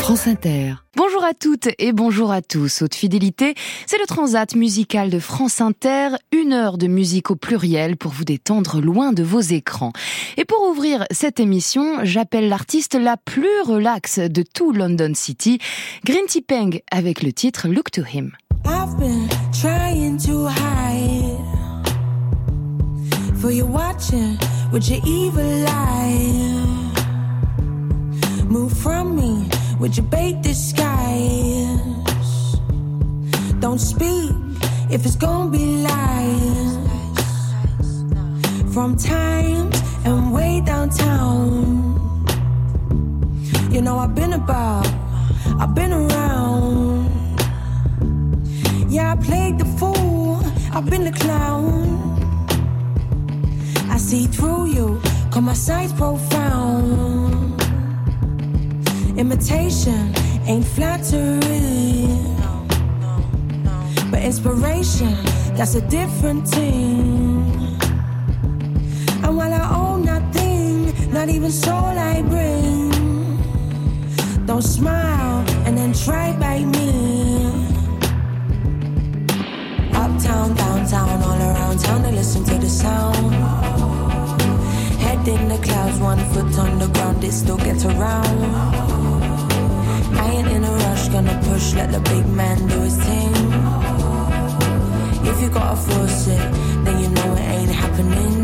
France Inter. Bonjour à toutes et bonjour à tous. Haute fidélité, c'est le transat musical de France Inter, 1 heure de musique au pluriel pour vous détendre loin de vos écrans. Et pour ouvrir cette émission, j'appelle l'artiste la plus relaxe de tout London City, Grinty Peng, avec le titre Look to Him. I've been trying to hide for you watching with your evil eye. Move from me with your bait disguise. Don't speak if it's gonna be lies. From time and way downtown. You know I've been about, I've been around. Yeah, I played the fool, I've been the clown. I see through you, 'cause my sight's profound. Imitation ain't flattery, but inspiration, that's a different thing. And while I own nothing, not even soul I bring, don't smile and then try bite me. Uptown, downtown, all around town, they listen to the sound. Head in the clouds, 1 foot on the ground, it still gets around. I ain't in a rush, gonna push, let the big man do his thing. If you gotta force it, then you know it ain't happening.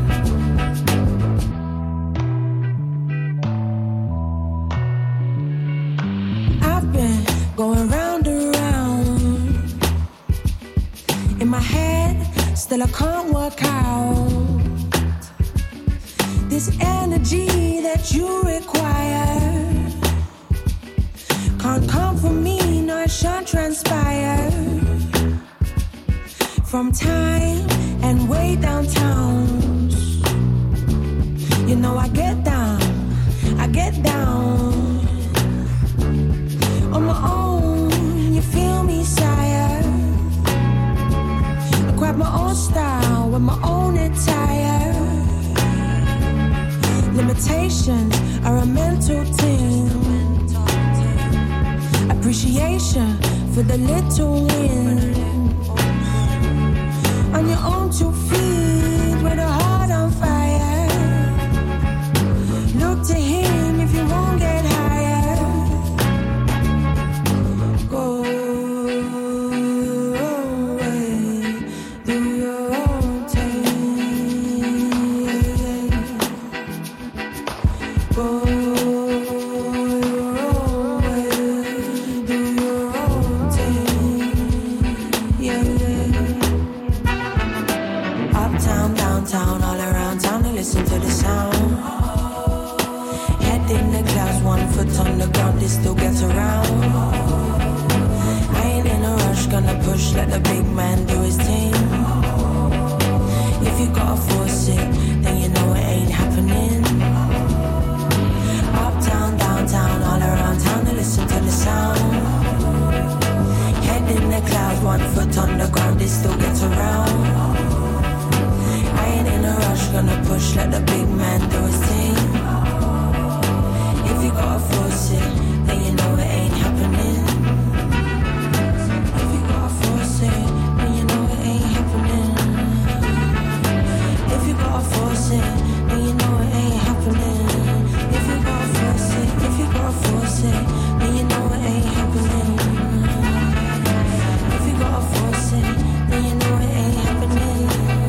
I've been going round and round in my head, still I can't work out this energy that you require. Can't come from me, no it shan't transpire. From time and way downtown. You know I get down, I get down. On my own, you feel me, sire. I grab my own style with my own attire. Limitations are a mental thing. Appreciation for the little win. On your own 2 feet with a heart on fire. Look to him if you won't get higher. Go away, do your own thing. Go. Listen to the sound. Head in the clouds, 1 foot on the ground, it still gets around. I ain't in a rush, gonna push, let the big man do his thing. If you gotta force it, then you know it ain't happening. Uptown, downtown, all around town, to listen to the sound. Head in the clouds, 1 foot on the ground, it still gets around. In a rush, gonna push, let the big man do his thing. If you gotta force it, then you know it ain't happening. If you gotta force it, then you know it ain't happening. If you gotta force it, then you know it ain't happening. If you gotta force it, if you gotta force it, then you know it ain't happening. If you gotta force it, then you know it ain't happening.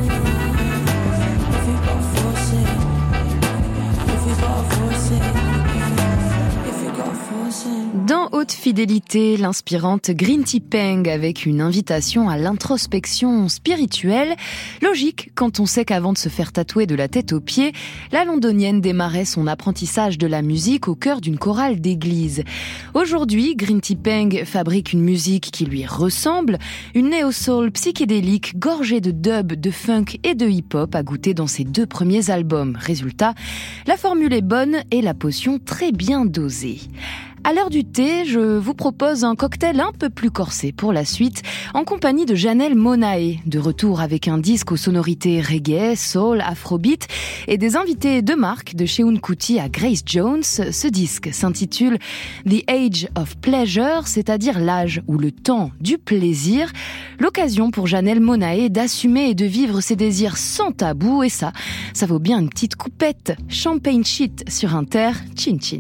Dans Haute Fidélité, l'inspirante Grinty Peng avec une invitation à l'introspection spirituelle. Logique quand on sait qu'avant de se faire tatouer de la tête aux pieds, la londonienne démarrait son apprentissage de la musique au cœur d'une chorale d'église. Aujourd'hui, Grinty Peng fabrique une musique qui lui ressemble, une néo-soul psychédélique gorgée de dub, de funk et de hip-hop à goûter dans ses 2 premiers albums. Résultat, la formule est bonne et la potion très bien dosée. À l'heure du thé, je vous propose un cocktail un peu plus corsé pour la suite, en compagnie de Janelle Monáe, de retour avec un disque aux sonorités reggae, soul, afrobeat et des invités de marque de Seun Kuti à Grace Jones. Ce disque s'intitule The Age of Pleasure, c'est-à-dire l'âge ou le temps du plaisir. L'occasion pour Janelle Monáe d'assumer et de vivre ses désirs sans tabou, et ça vaut bien une petite coupette champagne shit sur Inter, chin chin.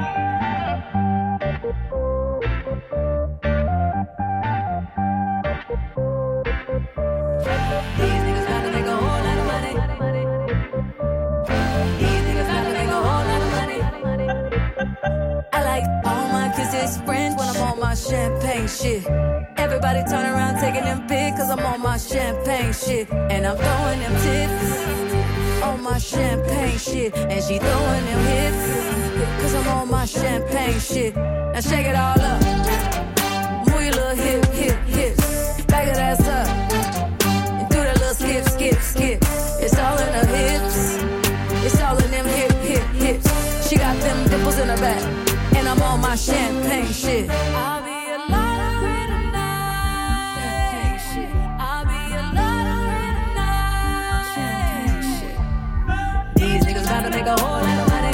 Friends when I'm on my champagne shit. Everybody turn around taking them pics cause I'm on my champagne shit. And I'm throwing them tips on my champagne shit. And she throwing them hips cause I'm on my champagne shit. Now shake it all up. Move your little hip, hip, hips. Back that ass up. And do that little skip, skip, skip. It's all in the hips. It's all in them hip, hip, hips. She got them dimples in her back. And I'm on my champagne shit. I'll be a lottery tonight. I'll be a lottery tonight. Champagne shit. These niggas about to make a whole lot of money.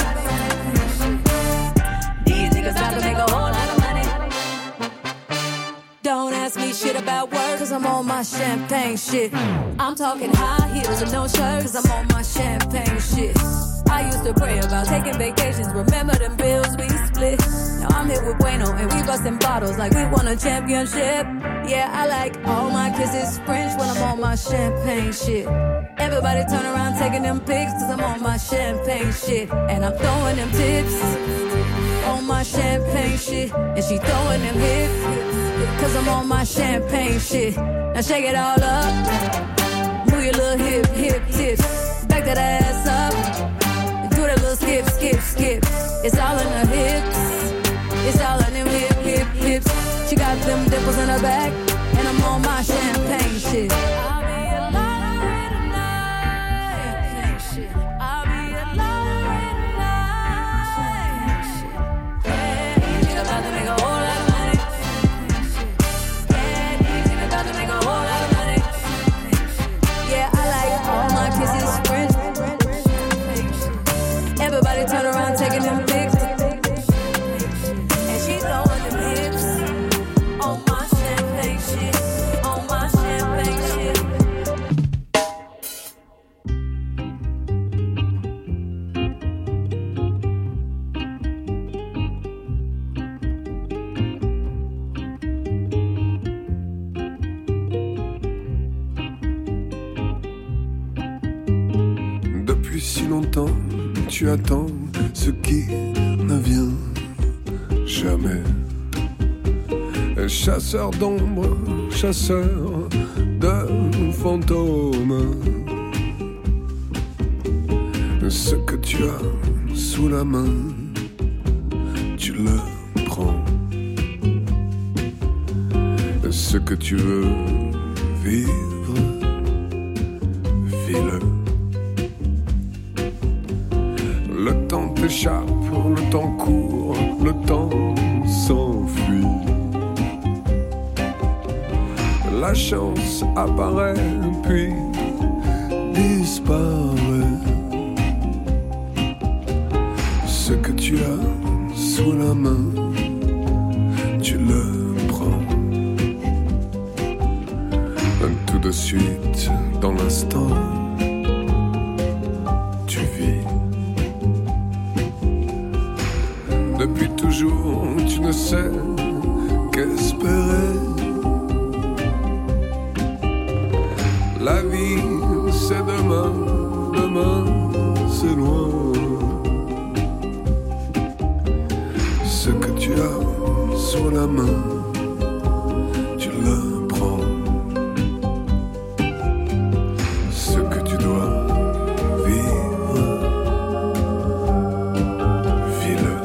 These niggas about to make a whole lot of money. Don't ask me shit about work, cause I'm on my champagne shit. I'm talking high heels and no shirt, cause I'm on my champagne shit. I used to pray about taking vacations, remember them bills we split. Now I'm here with Bueno and we busting bottles like we won a championship. Yeah, I like all my kisses French when I'm on my champagne shit. Everybody turn around taking them pics cause I'm on my champagne shit. And I'm throwing them tips on my champagne shit. And she throwing them hips cause I'm on my champagne shit. Now shake it all up. Move your little hip, hip tips. Back that ass up. Do that little skip, skip, skip. It's all in her hips. It's all in them hip, hip, hips. She got them dimples in her back. And I'm on my champagne shit. I'll be a lottery tonight. I'll be a lottery tonight. Yeah, she's about to make a whole lot of money. Yeah, she's about to make a whole lot of money. Yeah, I like all my kisses French. Everybody turn around taking them pics. And she's throwing them hips on my champagne shit. On my champagne shit. Depuis si longtemps tu attends ce qui ne vient jamais. Chasseur d'ombre, chasseur de fantômes. Ce que tu as sous la main, tu le prends. Ce que tu veux vivre, vis-le. Le temps t'échappe, le temps court, le temps s'enfuit. La chance apparaît puis disparaît. Ce que tu as sous la main, tu le prends. Tout de suite, dans l'instant, tu vis. Depuis toujours, tu ne sais qu'espérer. La vie, c'est demain, demain, c'est loin. Ce que tu as sur la main, tu le prends. Ce que tu dois vivre, vis-le.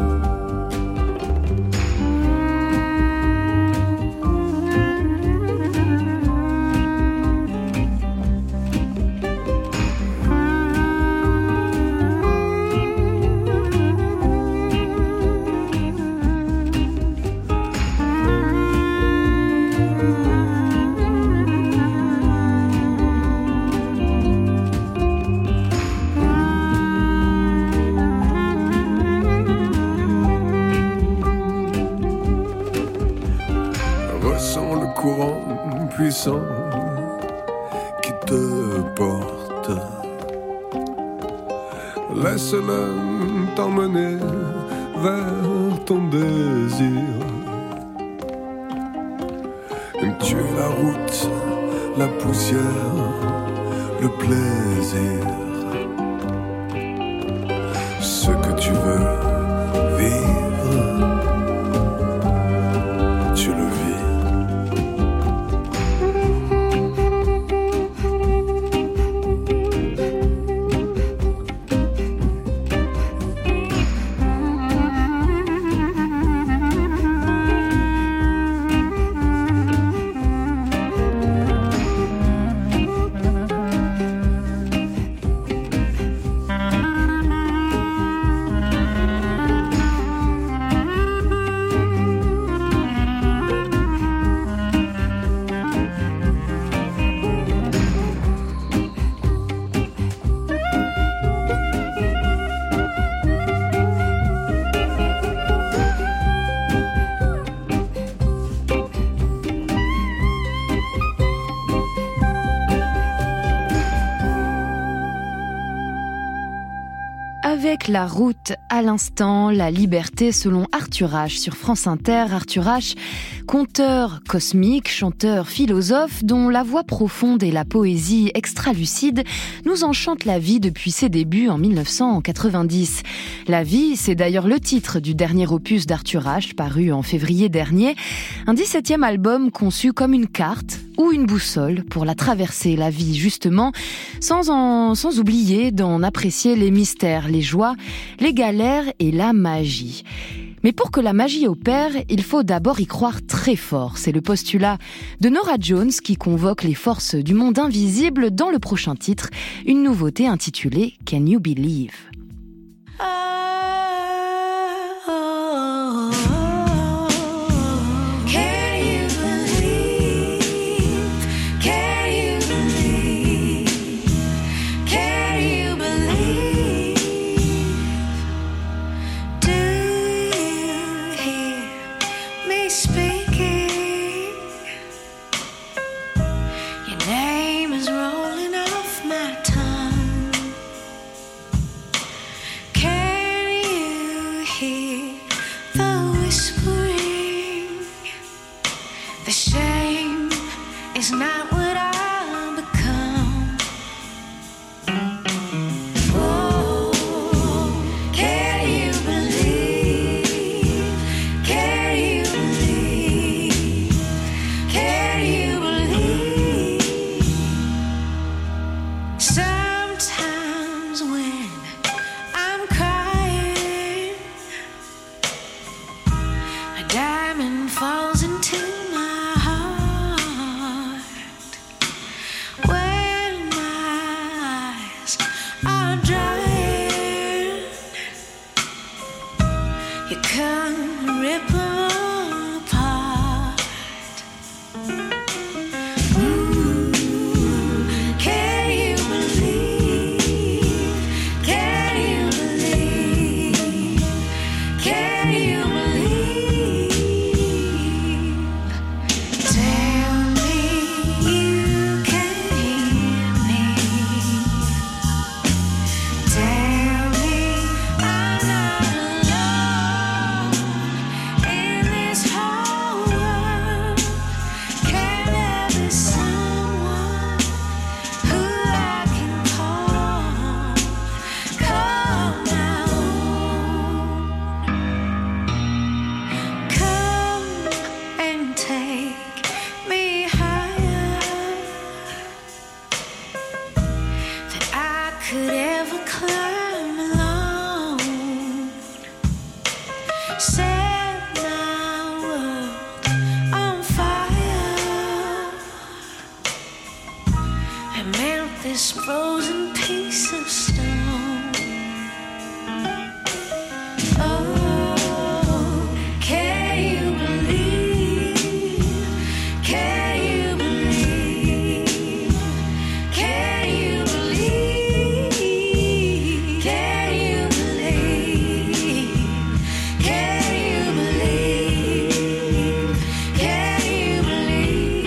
courant puissant qui te porte. Laisse-le t'emmener vers ton désir. Tu es la route, la poussière, le plaisir. Ce que tu veux vivre, tu le vis. Avec La Route à l'instant, la liberté selon Arthur H sur France Inter. Arthur H, conteur cosmique, chanteur, philosophe, dont la voix profonde et la poésie extra-lucide nous enchantent la vie depuis ses débuts en 1990. La vie, c'est d'ailleurs le titre du dernier opus d'Arthur H, paru en février dernier. Un 17e album conçu comme une carte ou une boussole pour la traverser, la vie, justement, sans oublier d'en apprécier les mystères, les joies, les galères et la magie. Mais pour que la magie opère, il faut d'abord y croire très fort. C'est le postulat de Norah Jones qui convoque les forces du monde invisible dans le prochain titre, une nouveauté intitulée « Can You Believe ?» Can you believe?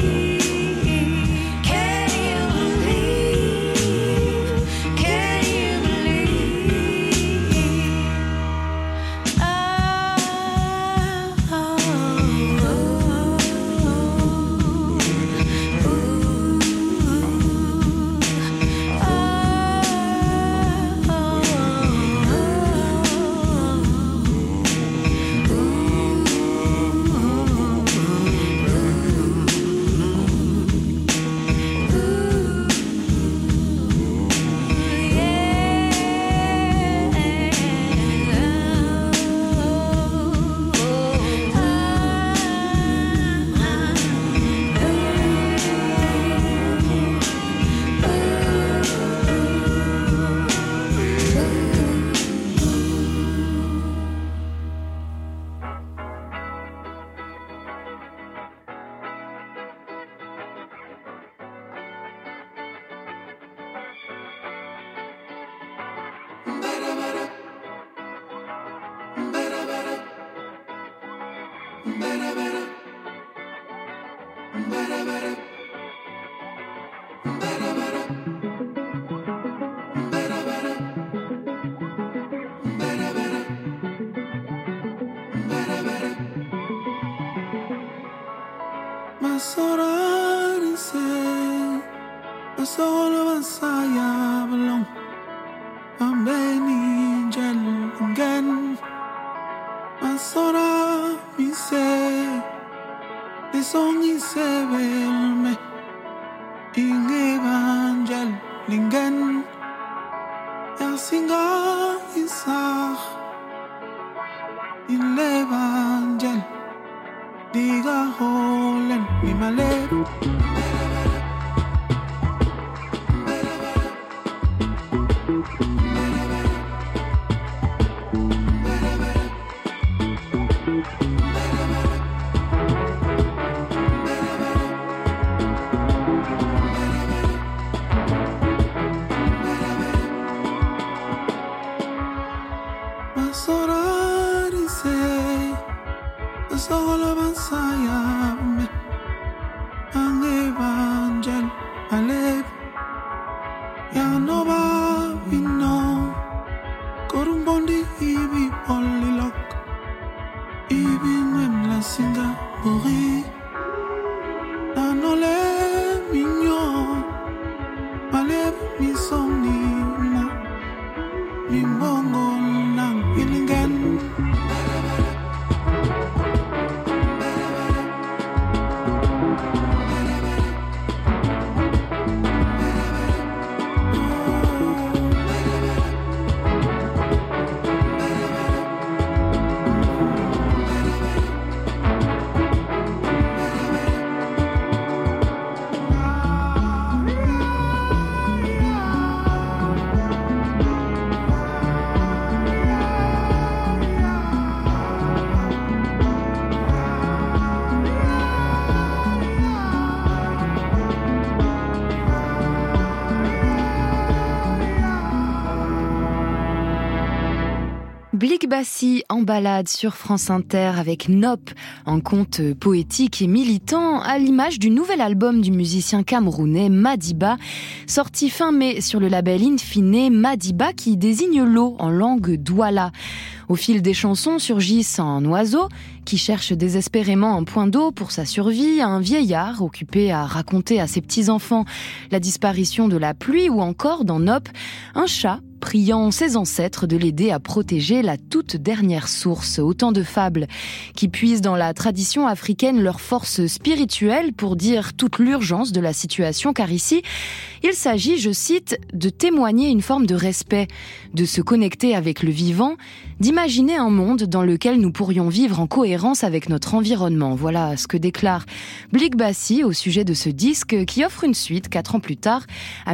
Blik Bassi en balade sur France Inter avec Nop, un conte poétique et militant à l'image du nouvel album du musicien camerounais Madiba, sorti fin mai sur le label Infine, Madiba qui désigne l'eau en langue douala. Au fil des chansons surgissent un oiseau qui cherche désespérément un point d'eau pour sa survie, un vieillard occupé à raconter à ses petits-enfants la disparition de la pluie ou encore, dans Nop, un chat priant ses ancêtres de l'aider à protéger la toute dernière source. Autant de fables qui puisent dans la tradition africaine leur force spirituelle pour dire toute l'urgence de la situation, car ici, il s'agit, je cite, de témoigner une forme de respect, de se connecter avec le vivant, d'imaginer un monde dans lequel nous pourrions vivre en cohérence avec notre environnement. Voilà ce que déclare Blik Bassi au sujet de ce disque qui offre une suite 4 ans plus tard, à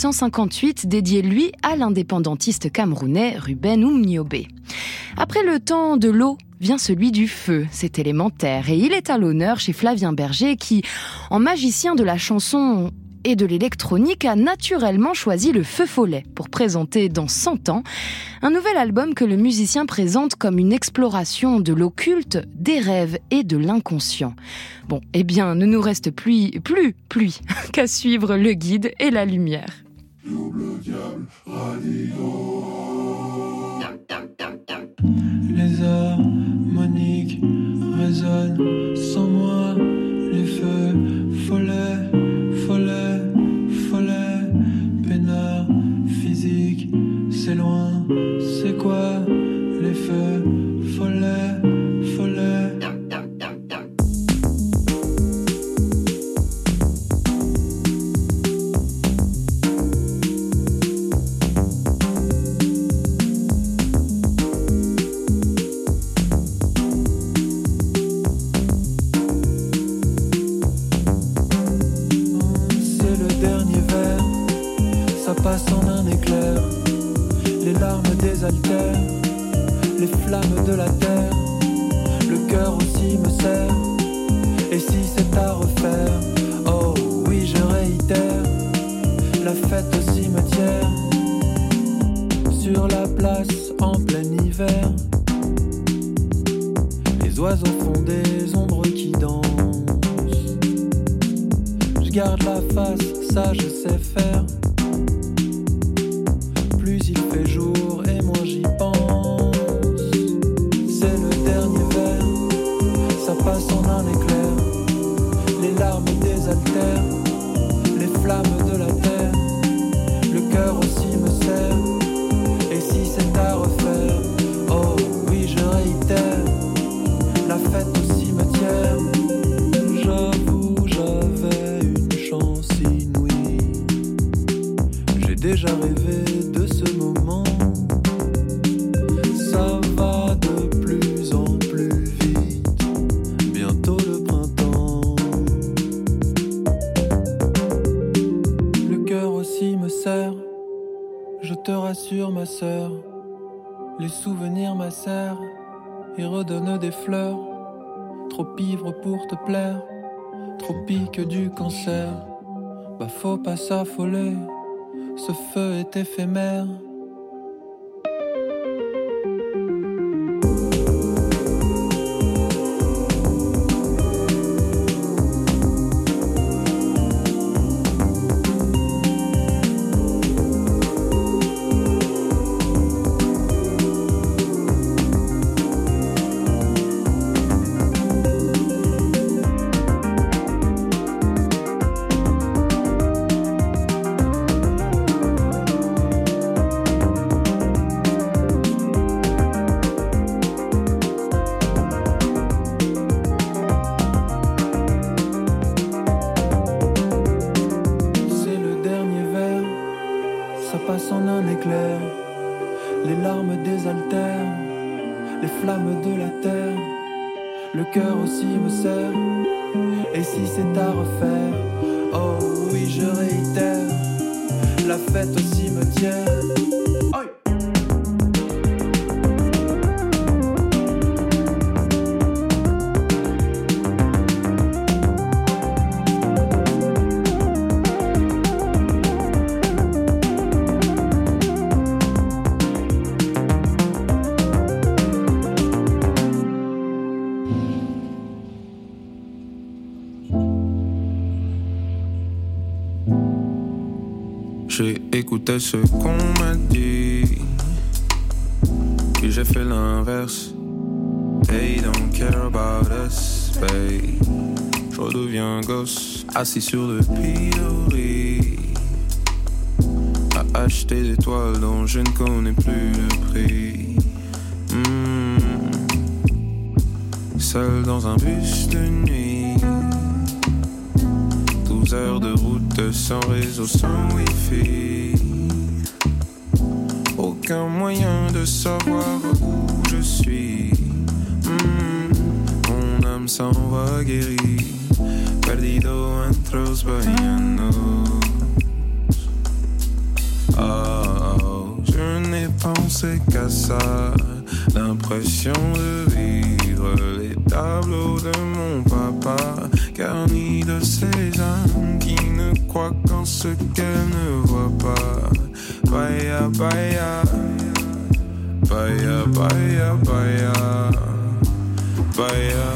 1958, dédié lui à l'indépendantiste camerounais Ruben Oumniobé. Après le temps de l'eau vient celui du feu, c'est élémentaire, et il est à l'honneur chez Flavien Berger qui, en magicien de la chanson et de l'électronique, a naturellement choisi le Feu Follet pour présenter dans 100 ans un nouvel album que le musicien présente comme une exploration de l'occulte, des rêves et de l'inconscient. Bon, eh bien, ne nous reste plus qu'à suivre le guide et la lumière. Double diable radio. Les harmoniques résonnent sans moi, les feux follets, follets, follets, peinards physique, c'est loin, c'est quoi, les feux follets, follets. Les flammes de la terre, le cœur aussi me serre. Et si c'est à refaire, oh oui je réitère, la fête au cimetière, sur la place en plein hiver. Les oiseaux Mais au fond des ombres qui dansent, je garde la face, ça je sais faire. Plus il fait jour et moins j'y pense. C'est le dernier verre, ça passe en un éclair. Les larmes désaltèrent, les flammes de la terre. Le cœur aussi me serre. Et si c'est à refaire, oh oui je réitère. La fête au cimetière. J'avoue j'avais une chance inouïe. J'ai déjà rêvé de ce moment. Ça va de plus en plus vite. Bientôt le printemps. Le cœur aussi me serre. Je te rassure ma sœur. Les souvenirs m'acèrent et redonnent des fleurs. Trop ivre pour te plaire, trop pique du cancer. Bah faut pas s'affoler, ce feu est éphémère. Les larmes désaltèrent, les flammes de la terre. Le cœur aussi me serre. Et si c'est à refaire, oh oui je réitère. La fête au cimetière. J'ai écouté ce qu'on m'a dit, puis j'ai fait l'inverse. They don't care about us, babe. Je redeviens gosse, assis sur le pilori, à acheter des toiles dont je ne connais plus le prix. Seul dans un bus de nuit, 12 heures de route sans réseau, sans wifi. Aucun moyen de savoir où je suis. Mon âme s'en va guérie, perdido entre los bahianos. Oh, je n'ai pensé qu'à ça, l'impression de vivre les tableaux de mon papa, garnis de ces âmes qui ne croient qu'en ce qu'elles ne voient pas. Baya, baya, baya, baya, baya, baya.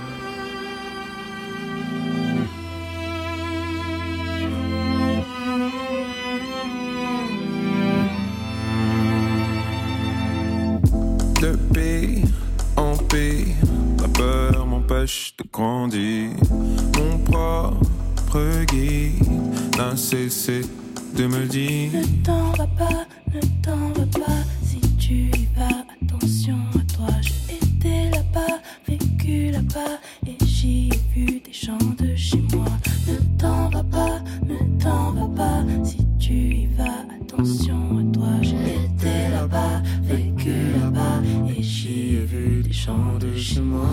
De pire en pire, la peur m'empêche de grandir. Mon propre guide n'a cessé de me dire: ne t'en va pas, ne t'en va pas. Si tu y vas, attention à toi. J'ai été là-bas, vécu là-bas, et j'y ai vu des gens de chez moi. Ne t'en va pas, ne t'en va pas. Si tu y vas, attention à toi. J'ai été là-bas, vécu là-bas, et j'y ai vu des gens de chez moi.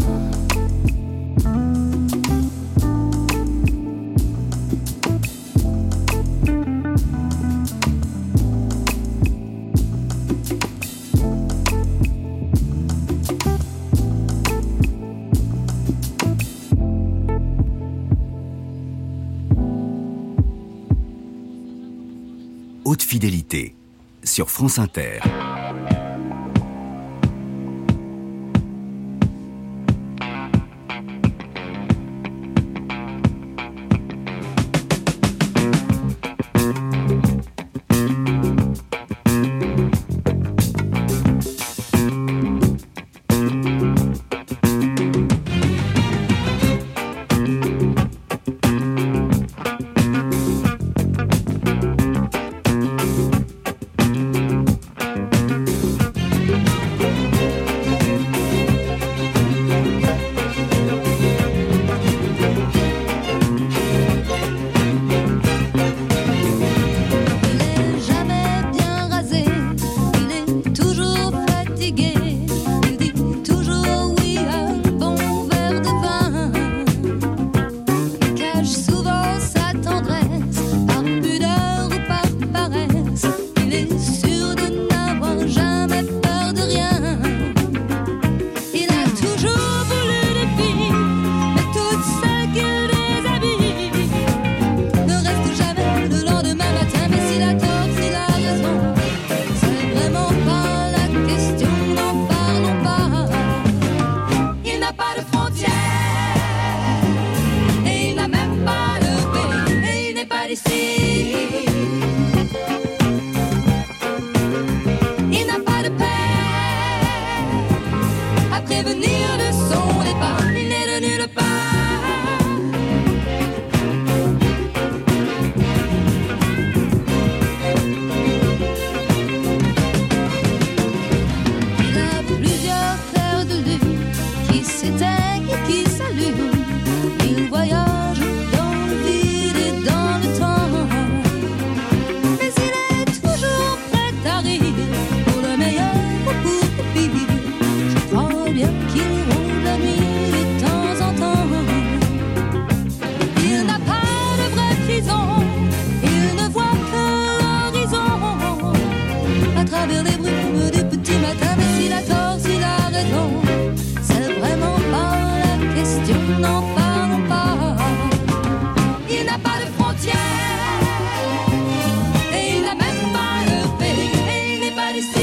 Haute fidélité sur France Inter. dire non pas, non pas. Il n'a pas de frontières et il n'a même pas de pays et il n'est pas d'ici.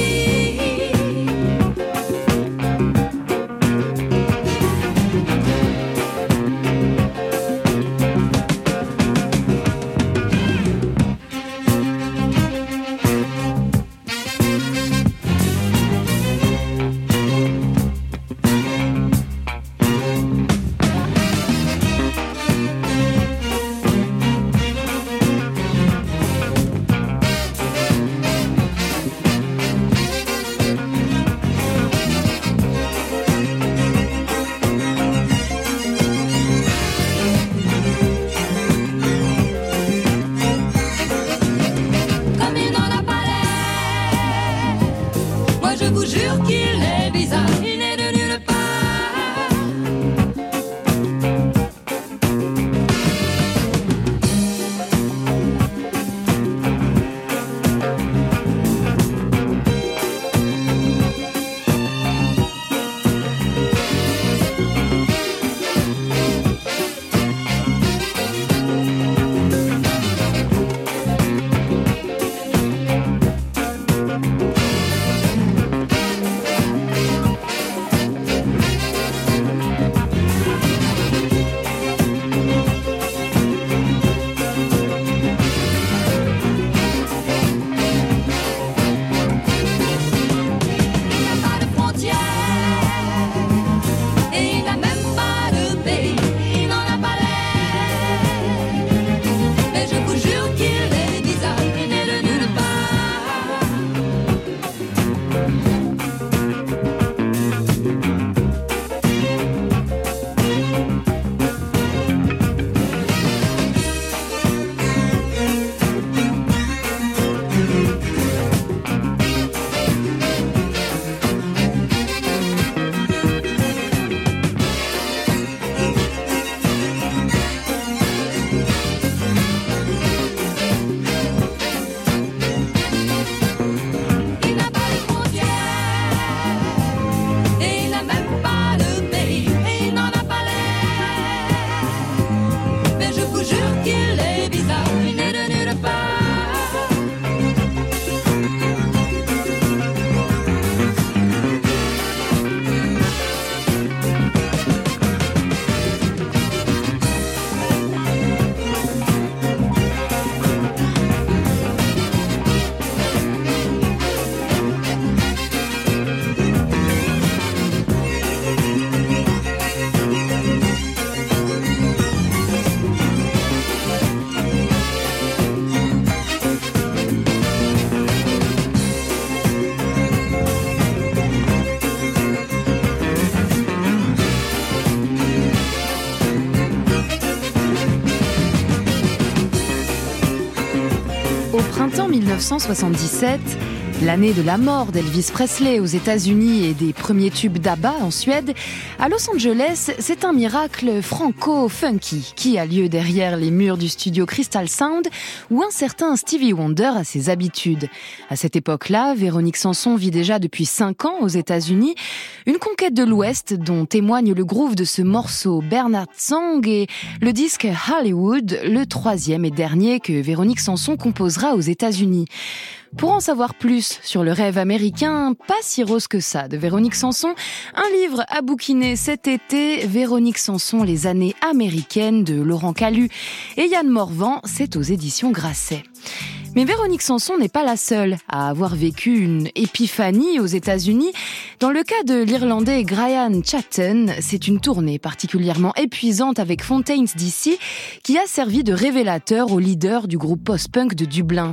Printemps 1977, l'année de la mort d'Elvis Presley aux États-Unis et des premiers tubes d'ABBA en Suède, à Los Angeles, c'est un miracle franco-funky qui a lieu derrière les murs du studio Crystal Sound où un certain Stevie Wonder a ses habitudes. À cette époque-là, Véronique Sanson vit déjà depuis 5 ans aux États-Unis, une conquête de l'Ouest dont témoigne le groove de ce morceau Bernard Song et le disque Hollywood, le 3e et dernier que Véronique Sanson composera aux États-Unis. Pour en savoir plus sur le rêve américain, pas si rose que ça, de Véronique Sanson, un livre à bouquiner cet été, Véronique Sanson, les années américaines de Laurent Calu et Yann Morvan, c'est aux éditions Grasset. Mais Véronique Sanson n'est pas la seule à avoir vécu une épiphanie aux États-Unis. Dans le cas de l'Irlandais Graham Chatton, c'est une tournée particulièrement épuisante avec Fontaines DC qui a servi de révélateur au leader du groupe post-punk de Dublin.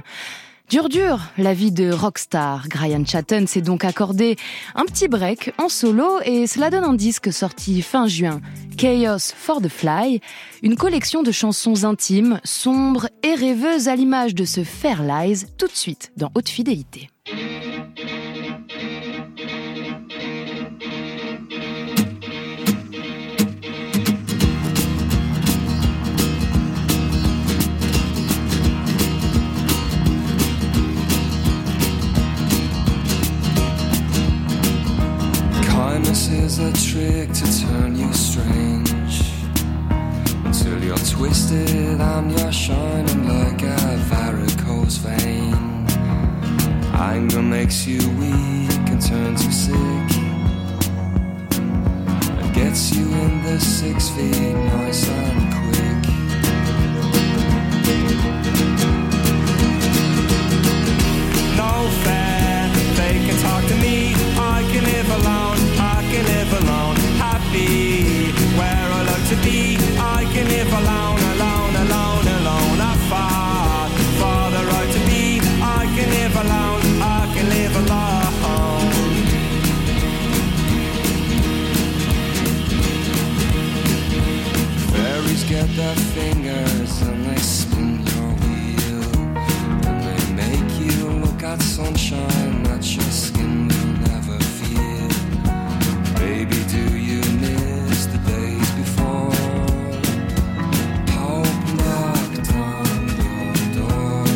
Dur, la vie de rockstar. Graham Chatton s'est donc accordé un petit break en solo et cela donne un disque sorti fin juin, Chaos for the Fly, une collection de chansons intimes, sombres et rêveuses à l'image de ce Fairlies, tout de suite dans Haute Fidélité. Kindness is a trick to turn you strange. twisted and you're shining like a varicose vein. Anger makes you weak and turns you sick, and gets you in the 6 feet nice and quick. No fair, they can talk to me. I can live alone, I can live alone. Happy where I like to be. I can live alone, alone, alone, alone. I fought for the right to be. I can live alone, I can live alone. Fairies get their fingers and they spin your wheel, and they make you look at sunshine that your skin will never feel. Baby, do you miss the days before hope knocked on your door?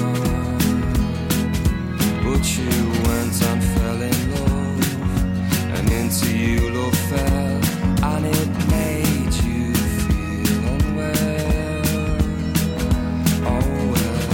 But you went and fell in love, and into you love fell, and it made you feel unwell. Oh well.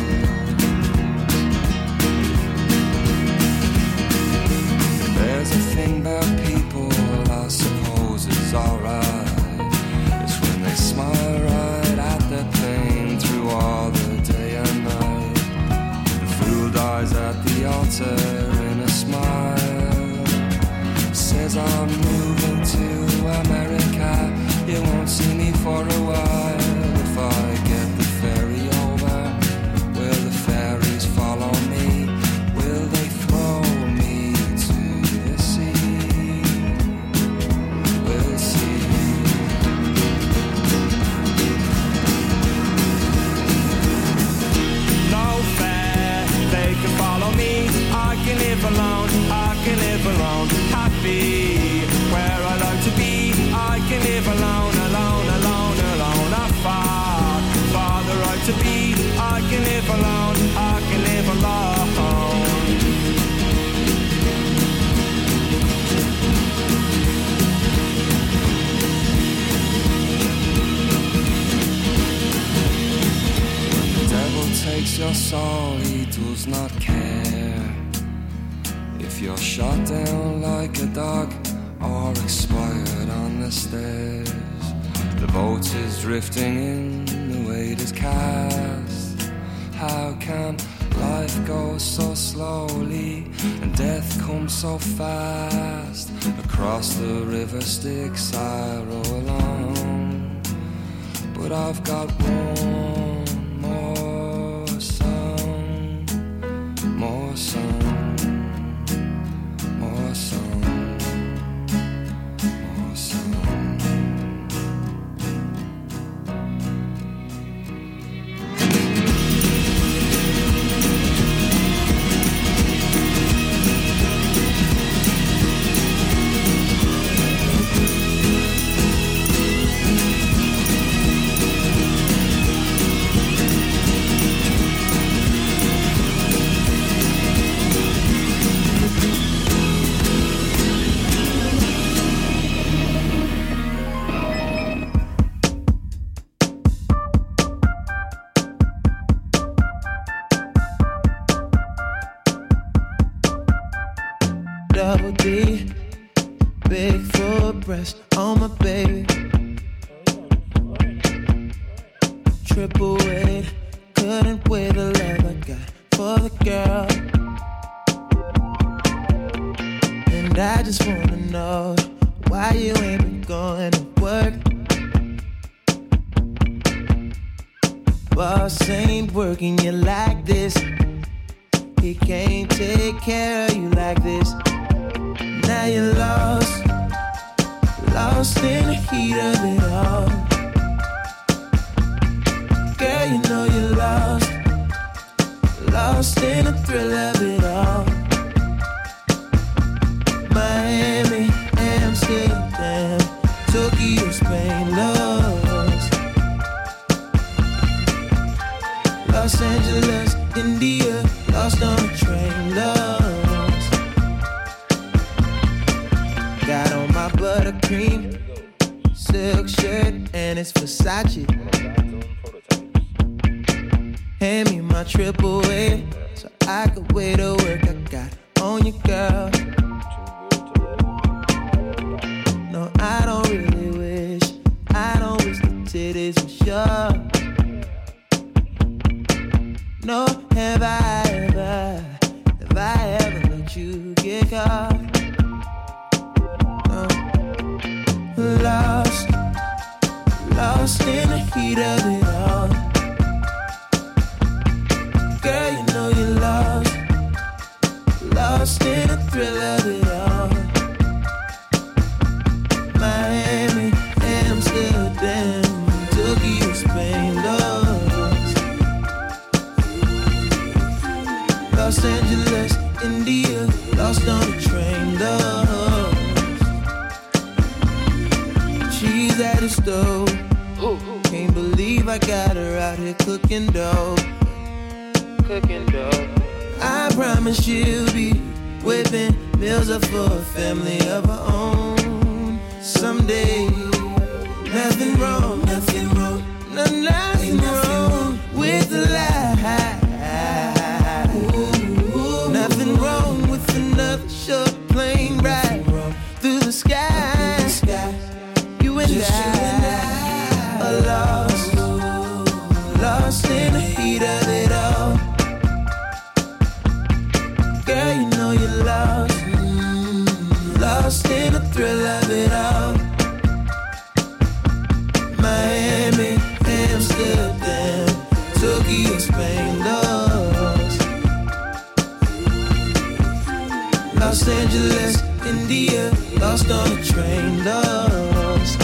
There's a thing about people I suppose is alright. It's when they smile right at their pain through all the day and night. The fool dies at the altar in a smile. Says I'm moving to America, you won't see me for a while. If I get the ferry over, will the fairies follow me? Will they throw me to the sea? We'll see. No fair, they can follow me. I can live alone, I can live alone. Happy where I like to be. I can live alone, alone, alone, alone. I fought for the right to be. I can live alone, I can live alone. When the devil takes your soul, he does not care if you're shot down like a dog or expired on the stairs. The boat is drifting in, the weight is cast. How can life go so slowly and death comes so fast? Across the river Styx I row along, but I've got one more song, more song, more song, more song. Double D, big full breast on my baby. Triple weight, couldn't weigh the love I got for the girl. And I just wanna know why you ain't been going to work. Boss ain't working you like this. He can't take care of you like this. Now you're lost, lost in the heat of it all. Girl, you know you're lost, lost in the thrill of it all. Miami, Amsterdam, Tokyo, Spain, lost. Los Angeles, India, lost on a train, lost. Got on my buttercream, silk shirt. skirt and it's Versace. Hand me my triple A so I could wear the work I got on you, girl. No, I don't really wish the titties were sure. No, have I ever let you get caught? No. Lost in the heat of it all. Girl, you know you're lost in the thrill of it all. Miami, Amsterdam, Tokyo, Spain, Los Angeles, India, lost on the train, she's at the stove. Can't believe I got her out here cooking dough. I promise she'll be whipping meals up for a family of her own someday. Nothing wrong with the lie. Nothing wrong with another short plane ride through the sky. You and I are lost in the heat of it all. Girl, you know you're lost in the thrill of it all. Miami, Amsterdam, Tokyo, Spain, Los Angeles, India, lost on the train, lost.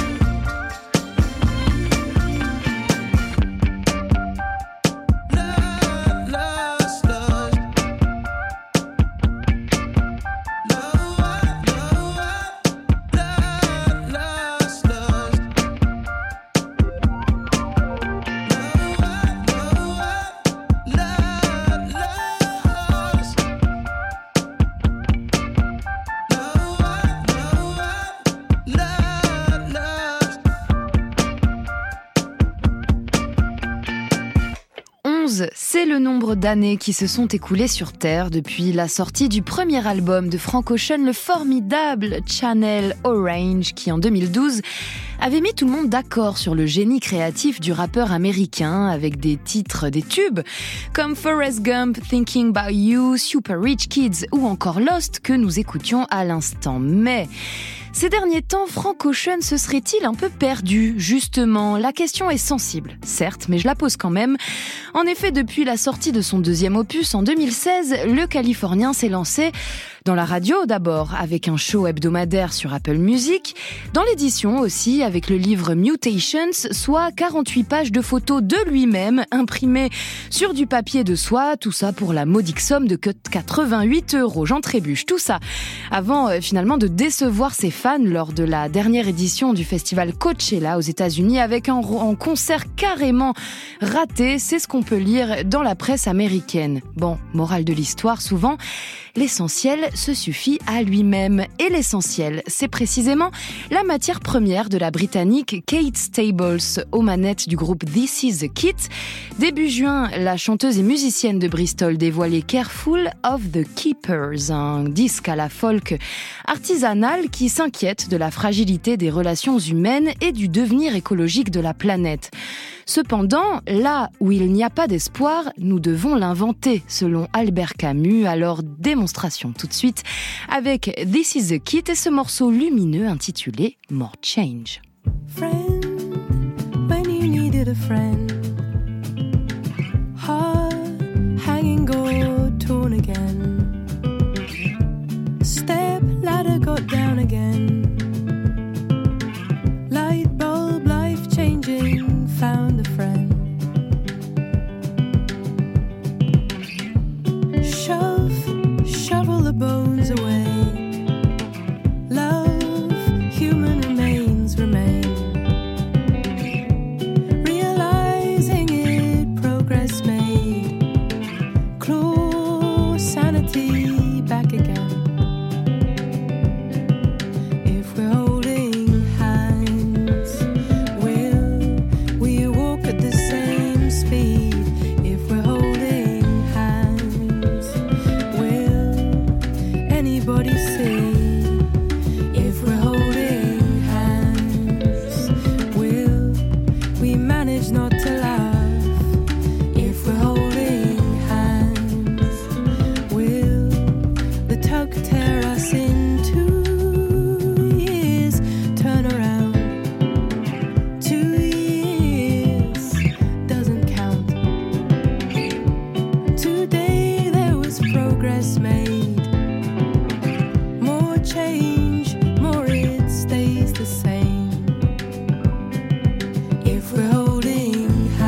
C'est le nombre d'années qui se sont écoulées sur Terre depuis la sortie du premier album de Frank Ocean, le formidable Channel Orange, qui en 2012 avait mis tout le monde d'accord sur le génie créatif du rappeur américain, avec des titres, des tubes comme Forrest Gump, Thinking About You, Super Rich Kids ou encore Lost que nous écoutions à l'instant. Mais ces derniers temps, Frank Ocean se serait-il un peu perdu? Justement, la question est sensible, certes, mais je la pose quand même. En effet, depuis la sortie de son deuxième opus en 2016, le Californien s'est lancé dans la radio d'abord, avec un show hebdomadaire sur Apple Music, dans l'édition aussi, avec le livre Mutations, soit 48 pages de photos de lui-même, imprimées sur du papier de soie, tout ça pour la modique somme de 88 €. J'en trébuche, tout ça, avant finalement de décevoir ses fans lors de la dernière édition du festival Coachella aux États-Unis, avec un concert carrément raté, c'est ce qu'on peut lire dans la presse américaine. Bon, morale de l'histoire, souvent, l'essentiel se suffit à lui-même. Et l'essentiel, c'est précisément la matière première de la Britannique Kate Stables, aux manettes du groupe This Is The Kit. Début juin, la chanteuse et musicienne de Bristol dévoilait Careful of the Keepers, un disque à la folk artisanale qui s'inquiète de la fragilité des relations humaines et du devenir écologique de la planète. Cependant, là où il n'y a pas d'espoir, nous devons l'inventer, selon Albert Camus. Alors, démonstration tout de suite avec This Is The Kit et ce morceau lumineux intitulé More Change. Friend, when you needed a friend, heart hanging gold torn again, step ladder got down again, light bulb life changing, found a friend. Shovel the bones away. Love, human remains remain. Realize choose not to laugh, if we're holding hands, will the tug tear us in 2 years? Turn around. 2 years doesn't count. Today there was progress made. More change, more it stays the same. If we're holding hands.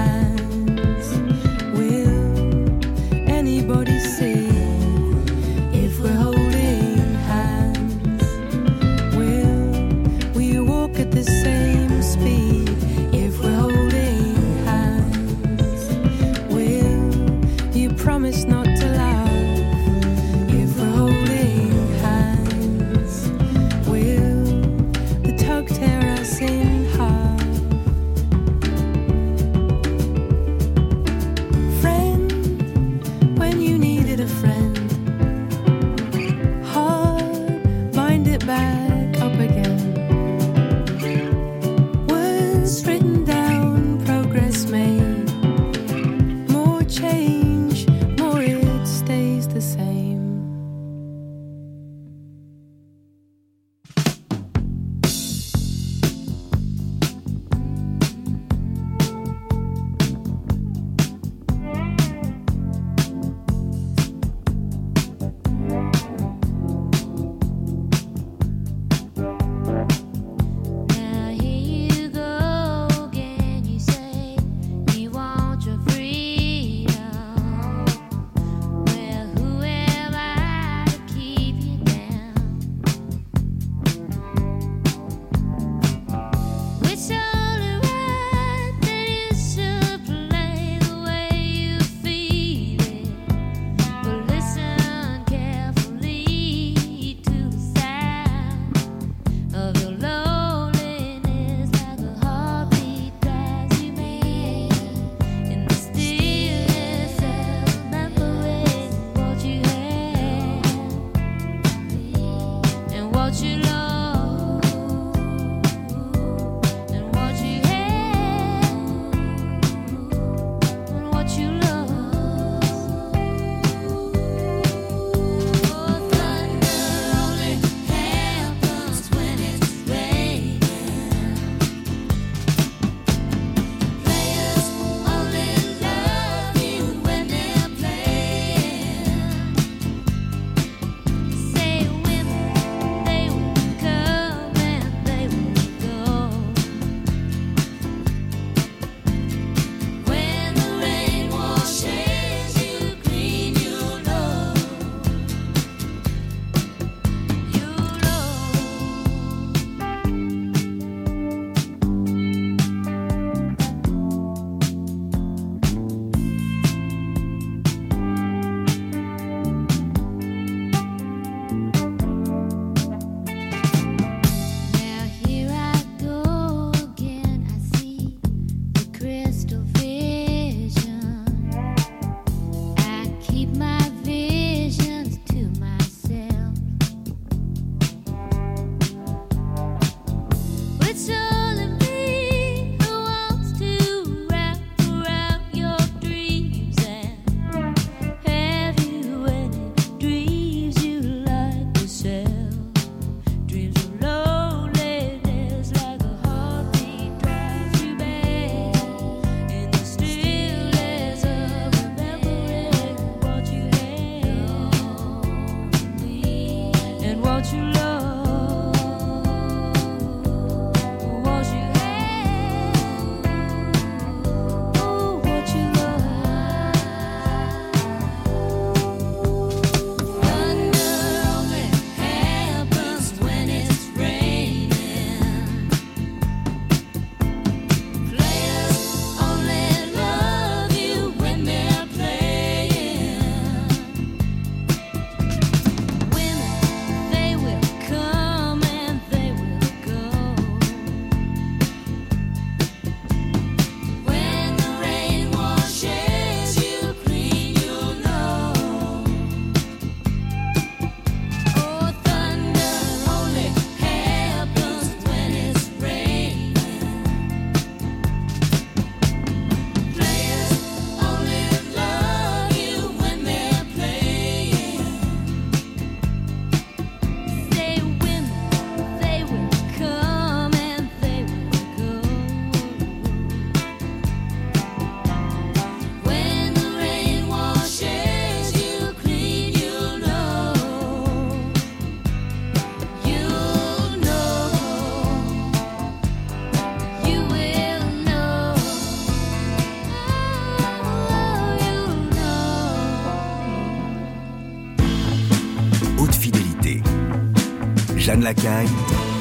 Johan Lacaille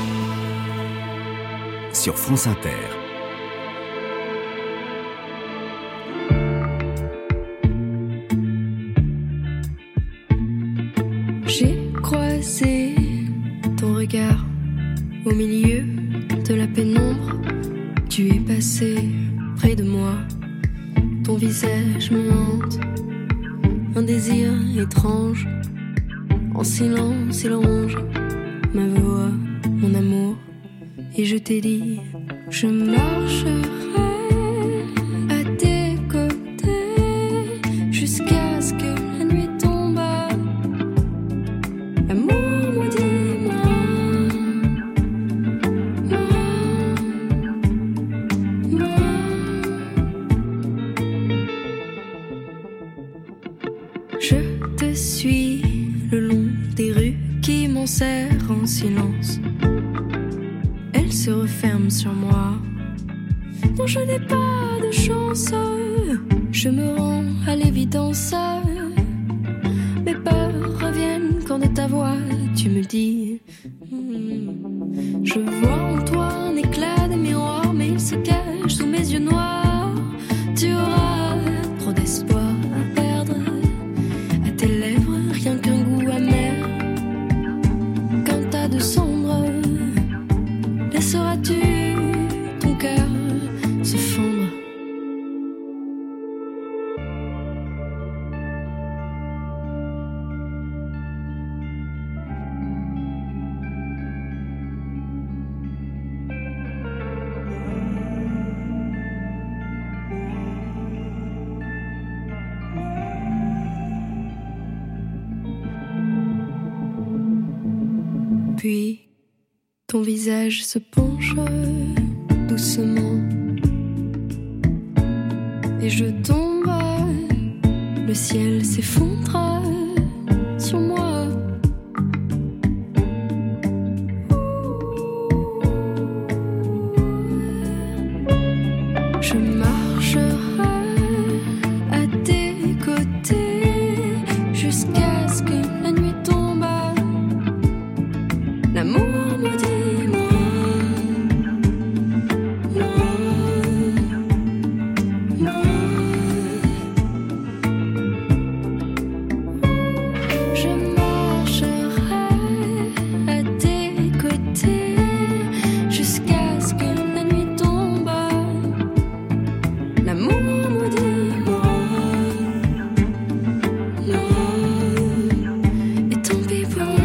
sur France Inter. J'ai croisé ton regard au milieu de la pénombre. Tu es passé près de moi, ton visage me hante. Un désir étrange, en silence il ronge ma voix, mon amour. Et je t'ai dit, je marcherai à tes côtés jusqu'à ce que la nuit tombe. Amour maudit, moi. Je te suis le long des rues qui m'enserrent en silence. Elle se referme sur moi. Non, je n'ai pas de chance. Je me rends à l'évidence. Mes peurs reviennent quand de ta voix tu me dis. Je vois en toi un éclat de miroir, mais il se cache sous mes yeux noirs. Tu auras trop d'espoir à perdre. À tes lèvres, rien qu'un goût amer. Qu'un tas de cendres. Laisseras-tu ton cœur se fondre? Puis ton visage se penche doucement et je tombe, le ciel s'effondre sur moi. Je marcherai à tes côtés jusqu'à ce que la nuit tombe. L'amour maudit, moi. Je marcherai à tes côtés jusqu'à ce que la nuit tombe. L'amour maudit, moi. Et tant pis pour moi.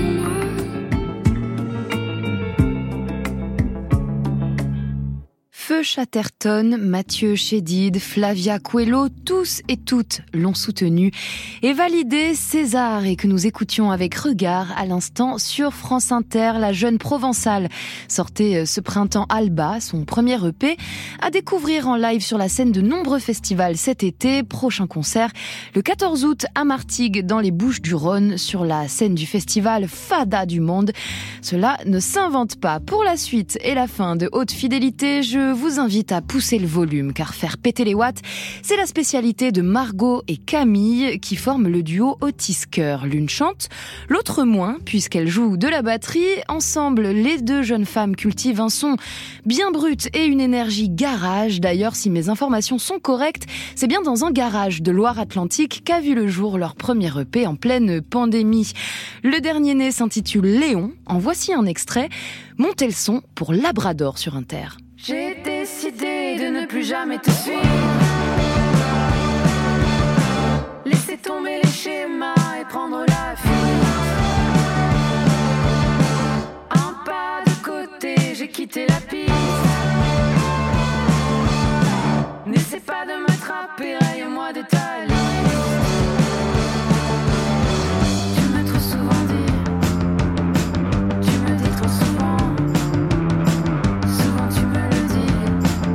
Feu Chatterton, Mathieu Chédid, Flavia Coelho, tous et toutes l'ont soutenu et validé César, et que nous écoutions avec regard à l'instant sur France Inter. La jeune provençale sortait ce printemps Alba, son premier EP, à découvrir en live sur la scène de nombreux festivals cet été. Prochain concert le 14 août à Martigues dans les Bouches-du-Rhône sur la scène du festival Fada du Monde. Cela ne s'invente pas. Pour la suite et la fin de Haute Fidélité, je vous invite à pousser le volume, car faire péter les watts, c'est la spécialité de Margot et Camille qui forment le duo Otis Cœur. L'une chante, l'autre moins, puisqu'elle joue de la batterie. Ensemble, les deux jeunes femmes cultivent un son bien brut et une énergie garage. D'ailleurs, si mes informations sont correctes, c'est bien dans un garage de Loire-Atlantique qu'a vu le jour leur premier EP en pleine pandémie. Le dernier né s'intitule Léon. En voici un extrait. Montez le son pour Labrador sur Inter. J'ai décidé de ne plus jamais te suivre. Laisser tomber les schémas et prendre la fuite. Un pas de côté, j'ai quitté la piste. N'essaie pas de m'attraper, raye-moi de ta liste. Tu m'as trop souvent dit, tu me dis trop souvent. Souvent tu me le dis,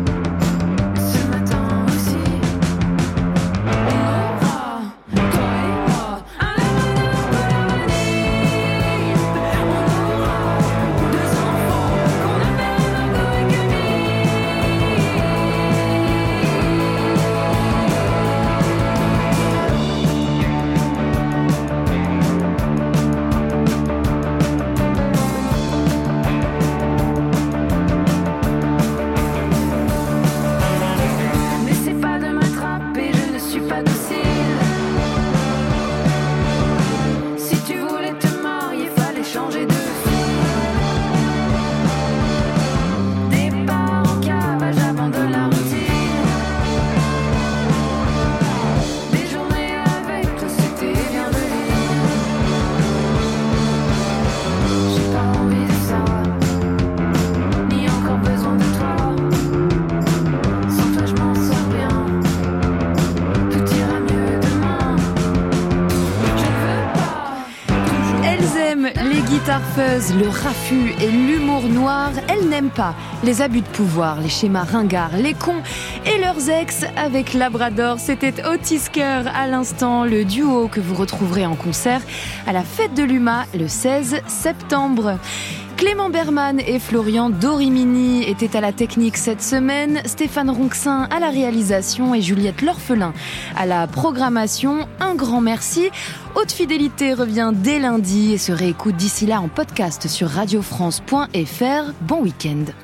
ce matin aussi. Et toi et bluffeuse, le raffut et l'humour noir, elle n'aime pas les abus de pouvoir, les schémas ringards, les cons et leurs ex. Avec Labrador, c'était Otis Kerr à l'instant, le duo que vous retrouverez en concert à la fête de l'UMA le 16 septembre. Clément Berman et Florian Dorimini étaient à la technique cette semaine, Stéphane Ronxin à la réalisation et Juliette L'Orphelin à la programmation. Un grand merci. Haute Fidélité revient dès lundi et se réécoute d'ici là en podcast sur radiofrance.fr. Bon week-end.